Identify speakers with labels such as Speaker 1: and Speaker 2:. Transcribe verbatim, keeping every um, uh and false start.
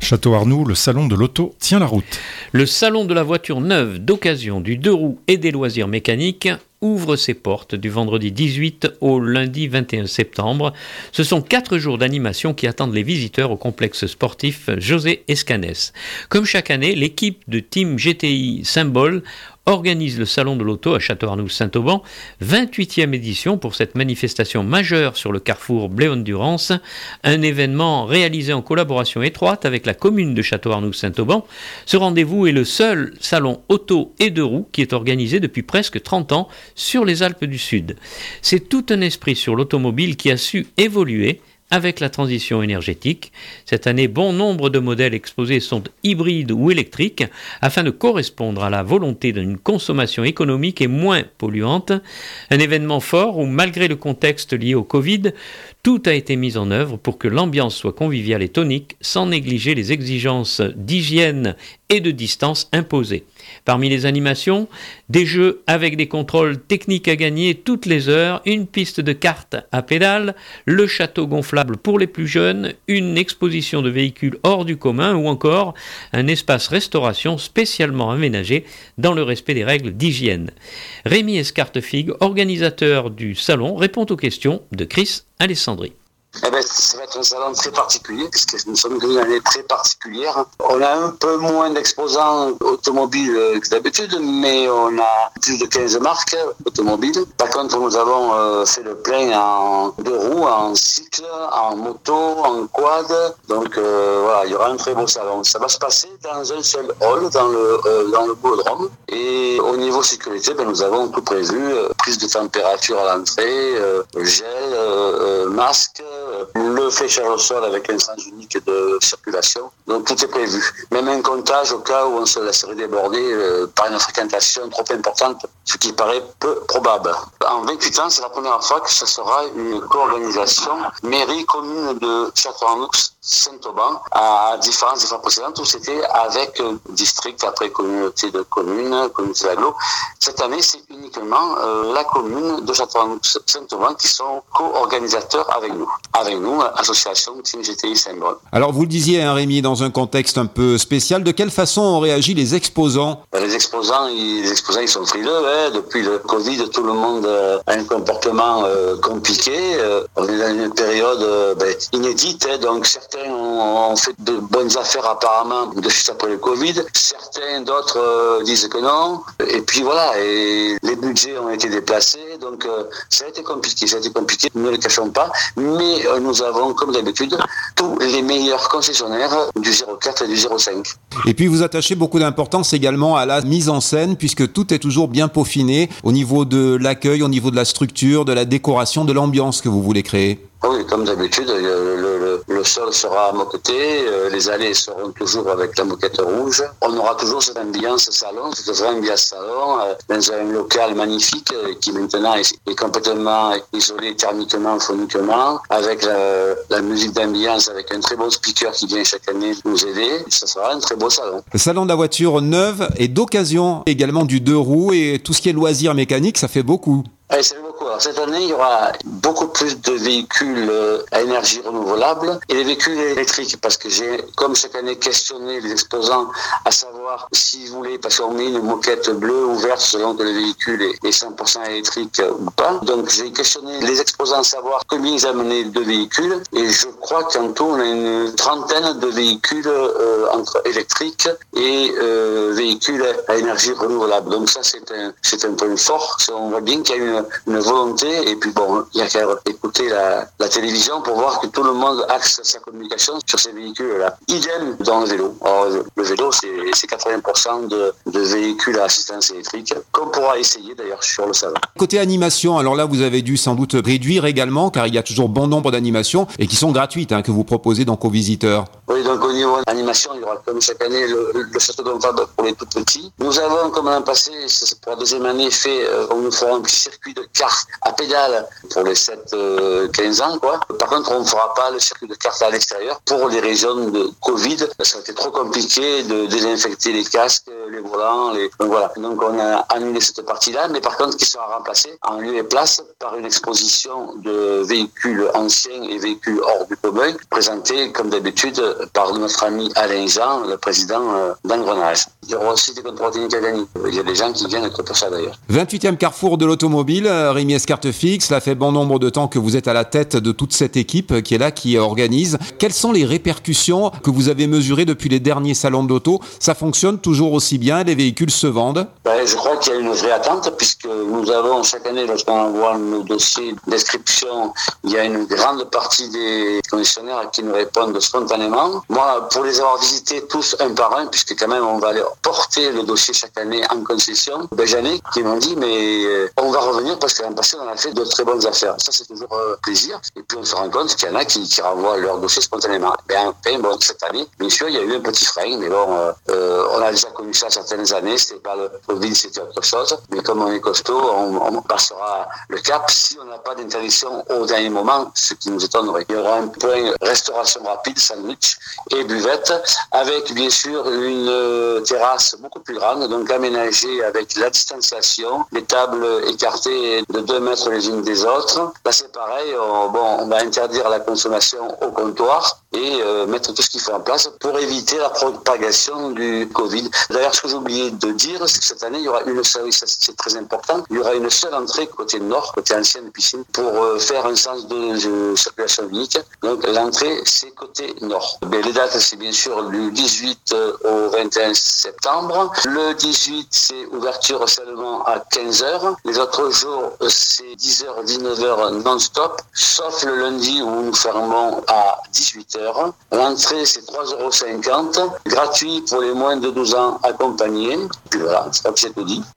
Speaker 1: Château Arnoux, le salon de l'auto tient la route.
Speaker 2: Le salon de la voiture neuve, d'occasion, du deux roues et des loisirs mécaniques ouvre ses portes du vendredi dix-huit au lundi vingt et un septembre. Ce sont quatre jours d'animation qui attendent les visiteurs au complexe sportif José Escanès. Comme chaque année, l'équipe de Team G T I Symbole organise le salon de l'auto à Château-Arnoux-Saint-Auban, vingt-huitième édition pour cette manifestation majeure sur le carrefour Bléone-Durance, un événement réalisé en collaboration étroite avec la commune de Château-Arnoux-Saint-Auban. Ce rendez-vous est le seul salon auto et deux roues qui est organisé depuis presque trente ans sur les Alpes du Sud. C'est tout un esprit sur l'automobile qui a su évoluer avec la transition énergétique. Cette année, bon nombre de modèles exposés sont hybrides ou électriques afin de correspondre à la volonté d'une consommation économique et moins polluante. Un événement fort où, malgré le contexte lié au Covid, tout a été mis en œuvre pour que l'ambiance soit conviviale et tonique sans négliger les exigences d'hygiène et de distance imposées. Parmi les animations, des jeux avec des contrôles techniques à gagner toutes les heures, une piste de cartes à pédales, le château gonflable pour les plus jeunes, une exposition de véhicules hors du commun ou encore un espace restauration spécialement aménagé dans le respect des règles d'hygiène. Rémi Escartefig, organisateur du salon, répond aux questions de Chris Alessandri.
Speaker 3: Eh ben, ça va être un salon très particulier, puisque nous sommes dans une année très particulière. On a un peu moins d'exposants automobiles que d'habitude, mais on a plus de quinze marques automobiles. Par contre, nous avons euh, fait le plein en deux roues, en cycle, en moto, en quad. Donc euh, voilà, il y aura un très beau salon. Ça va se passer dans un seul hall, dans le, euh, dans le boulodrome. Et au niveau sécurité, ben, nous avons tout prévu. Euh, prise de température à l'entrée, euh, gel, euh, masque, le fléchage au sol avec un sens unique de circulation. Donc tout est prévu. Même un comptage au cas où on se laisserait déborder euh, par une fréquentation trop importante, ce qui paraît peu probable. En vingt-huit ans, c'est la première fois que ce sera une co-organisation mairie commune de Château-Arnoux-Saint-Auban à différentes fois précédentes où c'était avec euh, district, après communauté de communes, communauté d'agglo. Cette année, c'est uniquement euh, la commune de Château-Arnoux-Saint-Auban qui sont co-organisateurs avec nous. Avec nous, association Team G T I Symbole.
Speaker 4: Alors vous le disiez, hein, Rémi, dans un contexte un peu spécial, de quelle façon ont réagi les exposants ?
Speaker 3: Les exposants, ils, les exposants, ils sont frileux. Hein. Depuis le Covid, tout le monde euh, a un comportement euh, compliqué. Euh, on est dans une période euh, ben, inédite, hein, donc certains ont, ont fait de bonnes affaires apparemment de suite après le Covid. Certains, d'autres euh, disent que non. Et puis voilà, et les budgets ont été déplacés, donc euh, ça a été compliqué. Ça a été compliqué, ne le cachons pas. Mais nous avons, comme d'habitude, tous les meilleurs concessionnaires du zéro quatre et du zéro cinq.
Speaker 4: Et puis vous attachez beaucoup d'importance également à la mise en scène, puisque tout est toujours bien peaufiné au niveau de l'accueil, au niveau de la structure, de la décoration, de l'ambiance que vous voulez créer.
Speaker 3: Oui, comme d'habitude, le, le, le sol sera moqueté, les allées seront toujours avec la moquette rouge. On aura toujours cette ambiance salon, cette vraie ambiance salon, dans un local magnifique qui maintenant est, est complètement isolé thermiquement, phoniquement, avec la, la musique d'ambiance, avec un très bon speaker qui vient chaque année nous aider. Ça sera un très beau salon.
Speaker 4: Le salon de la voiture neuve et d'occasion également du deux roues et tout ce qui est loisirs mécaniques, ça fait beaucoup.
Speaker 3: Oui, ça fait beaucoup. Alors, cette année, il y aura beaucoup plus de véhicules à énergie renouvelable et les véhicules électriques, parce que j'ai, comme chaque année, questionné les exposants à savoir s'ils voulaient, parce qu'on met une moquette bleue ou verte selon que le véhicule est cent pour cent électrique ou pas. Donc, j'ai questionné les exposants à savoir combien ils amenaient de véhicules et je crois qu'en tout, on a une trentaine de véhicules euh, entre électriques et euh, véhicules à énergie renouvelable. Donc ça, c'est un, c'est un point fort. On voit bien qu'il y a une une volonté, et puis bon, il y a qu'à écouter la, la télévision pour voir que tout le monde axe sa communication sur ces véhicules-là. Idem dans le vélo. Alors, le vélo, c'est, c'est quatre-vingts pour cent de, de véhicules à assistance électrique, qu'on pourra essayer d'ailleurs sur le salon.
Speaker 4: Côté animation, alors là, vous avez dû sans doute réduire également, car il y a toujours bon nombre d'animations, et qui sont gratuites, hein, que vous proposez donc aux visiteurs.
Speaker 3: Oui, donc au niveau animation, il y aura comme chaque année le, le château gonflable pour les tout petits. Nous avons, comme l'an passé, c'est pour la deuxième année, fait, euh, on nous fera un petit circuit de cartes à pédales pour les sept quinze ans, quoi. Par contre, on ne fera pas le circuit de cartes à l'extérieur pour les régions de Covid. Ça a été trop compliqué de désinfecter les casques, les volants. Les... Donc voilà. Donc on a annulé cette partie-là, mais par contre qui sera remplacée en lieu et place par une exposition de véhicules anciens et véhicules hors du commun, présentés comme d'habitude par notre ami Alain Jean, le président euh, d'Engrenage. Il y aura aussi des contrôles techniques à gagner. Il y a des gens qui viennent pour ça d'ailleurs.
Speaker 4: vingt-huitième carrefour de l'automobile, Rémi Escartefix, cela fait bon nombre de temps que vous êtes à la tête de toute cette équipe qui est là, qui organise. Quelles sont les répercussions que vous avez mesurées depuis les derniers salons de l'auto? Ça fonctionne toujours aussi bien? Les véhicules se vendent?
Speaker 3: Ben, je crois qu'il y a une vraie attente puisque nous avons chaque année, lorsqu'on envoie nos dossiers d'inscription, il y a une grande partie des commissionnaires qui nous répondent spontanément. Moi, pour les avoir visités tous un par un, puisque quand même on va aller porter le dossier chaque année en concession, ben, j'en ai qui m'ont dit mais euh, on va revenir parce que l'an passé on a fait de très bonnes affaires. Ça c'est toujours euh, plaisir. Et puis on se rend compte qu'il y en a qui, qui renvoient leur dossier spontanément. Ben, enfin, bon, cette année, bien sûr, il y a eu un petit frein, mais bon, euh, euh, on a déjà connu ça certaines années. C'était pas le Covid, c'était autre chose. Mais comme on est costaud, on, on passera le cap si on n'a pas d'interdiction au dernier moment, ce qui nous étonnerait. Il y aura un point restauration rapide, sandwich et buvette, avec bien sûr une euh, terrasse beaucoup plus grande, donc aménagée avec la distanciation, les tables écartées de deux mètres les unes des autres. Là c'est pareil, on, bon, on va interdire la consommation au comptoir et euh, mettre tout ce qu'il faut en place pour éviter la propagation du Covid. D'ailleurs, ce que j'ai oublié de dire, c'est que cette année, il y aura une seule, ça c'est très important, il y aura une seule entrée côté nord, côté ancienne piscine, pour euh, faire un sens de, de circulation unique. Donc l'entrée, c'est côté nord. Mais les dates, c'est bien sûr du dix-huit au vingt et un septembre. Le dix-huit, c'est ouverture seulement à quinze heures. Les autres jours, c'est dix heures, dix-neuf heures non-stop, sauf le lundi où nous fermons à dix-huit heures. L'entrée, c'est trois euros cinquante, gratuit pour les moins de douze ans accompagnés. Puis voilà, c'est comme j'ai tout dit.